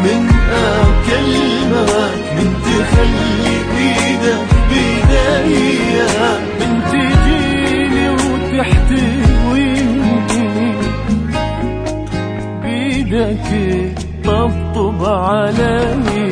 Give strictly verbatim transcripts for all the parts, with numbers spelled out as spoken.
من أكلمك، من تخلي إيدك بإيديا، من تجيني وتحتويني بإيدك طبطب علي.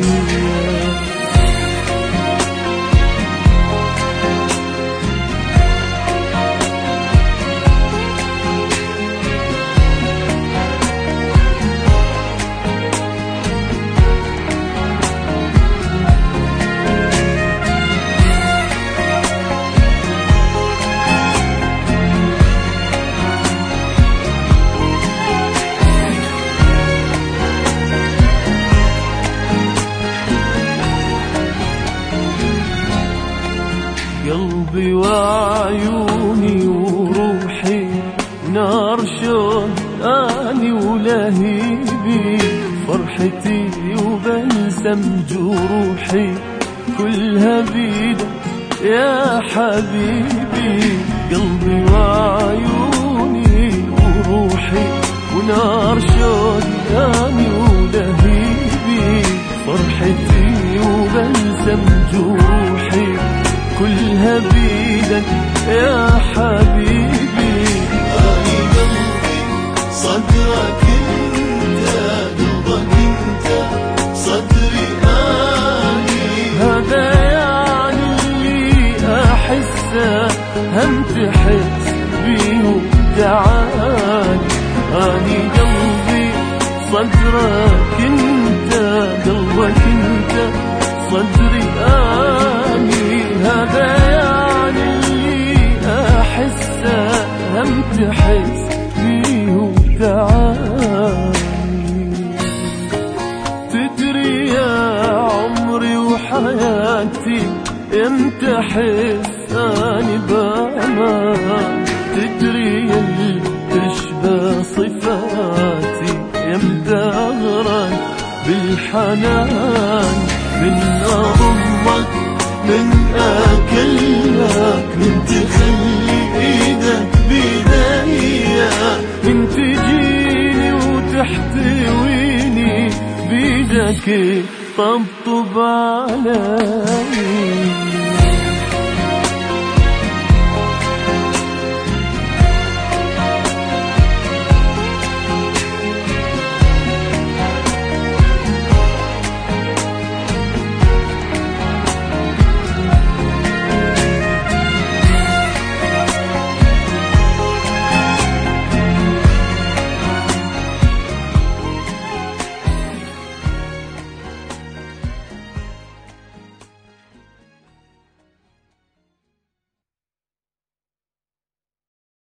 قلبي وعيوني وروحي نار شوق اني ولهيبي، فرحتي وبلسم جروحي كلها بيدك يا حبيبي. قلبي وعيوني وروحي ونار شوق اني ولهيبي، فرحتي وبلسم جروحي كلها بيدك يا حبيبي. أني قلبي صدرك انت، قلبك انت صدري أني. هذا يعني اللي أحسه هم تحس بيه وتعاني. أني قلبي صدرك انت، قلبك انت صدري أني. هذا يعني اللي أحسه هم تحس بيه وتعاني. تدري يا عمري وحياتي امتى أحس أني بأمان، تدري اللي تشبه صفاتي امتى أغرق بالحنان. من أضمك، من أكلمك، من تخلي إيدك بإيديا، من تجيني وتحتويني بإيدك طبطب علي.